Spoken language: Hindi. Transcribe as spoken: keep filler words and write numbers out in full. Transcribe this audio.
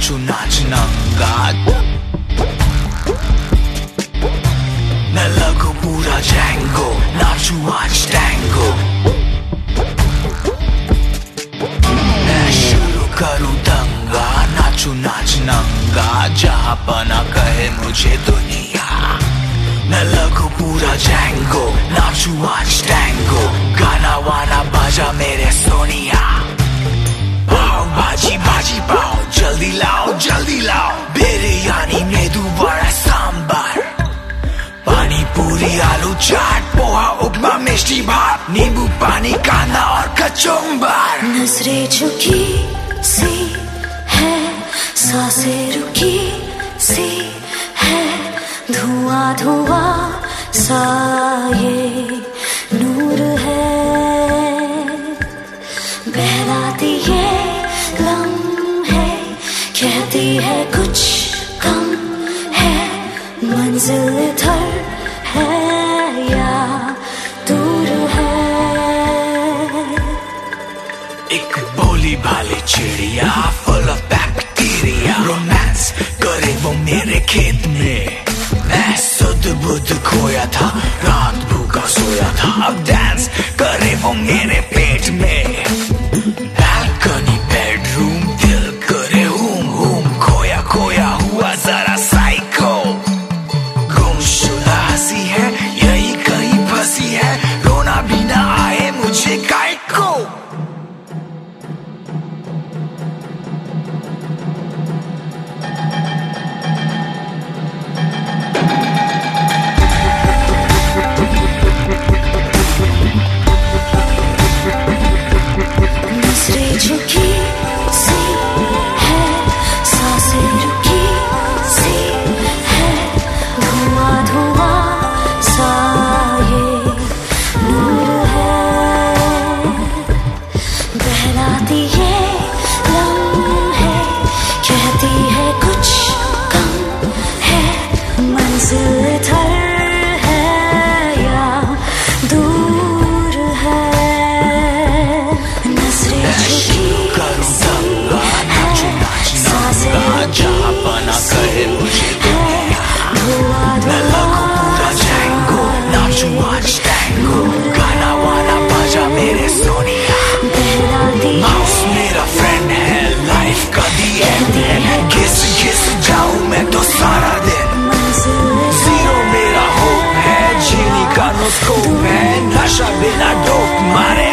नाचू नाच नंगा मैं लगू पूरा जैंगो नाचू आज टैंगो मैं शुरू करूँ दंगा नाचू नाच नंगा जहाँ पना कहे मुझे दुनिया मैं लगू पूरा जैंगो नाचू आज टैंगो गाना वाना बाजा मेरे सोनिया पाव भाजी भाजी पाव जल्दी लाओ जल्दी लाओ बिरयानी में दोबारा सांबार पानी पूरी आलू चाट पोहा उपमा मिष्टी भात नींबू पानी कांदा और कचुम्बर नजरें झुकी सी है सांसें रुकी सी है धुआं धुआं सा ये नूर है बहलाती ये लम्हे कहती है कुछ कम है मंजिल इधर है या दूर है एक भोली भाली चिड़िया फुल ऑफ बैक्टीरिया रोमांस करे वो मेरे खेत में मैं सुध बुध खोया था रात भूखा सोया था अब डांस करे वो मेरे पेट में बालकनी बेडरूम दिल करे हुम हुम खोया खोया हुआ जरा साइको गुमशुदा हंसी है यही कहीं फंसी है रोना भी ना आए मुझे काय को झुकी सी है सांसें रुकी सी है धुआं धुआं सा ये नूर है बहलाती ये लम्हे कहती है कुछ कम है मंजिल इधर है या दूर है जहाँ पना कहे मुझे मैं लगू पूरा जैंगो नाचू आज टैंगो गाना वाना बाजा मेरे सोनिया माउस मेरा फ्रेंड है लाइफ का दी एंड है घिस घिस जाऊं मैं तो सारा दिन जीरो मेरा होप है जीनी का नो स्कोप है नशा बिना डोप मारे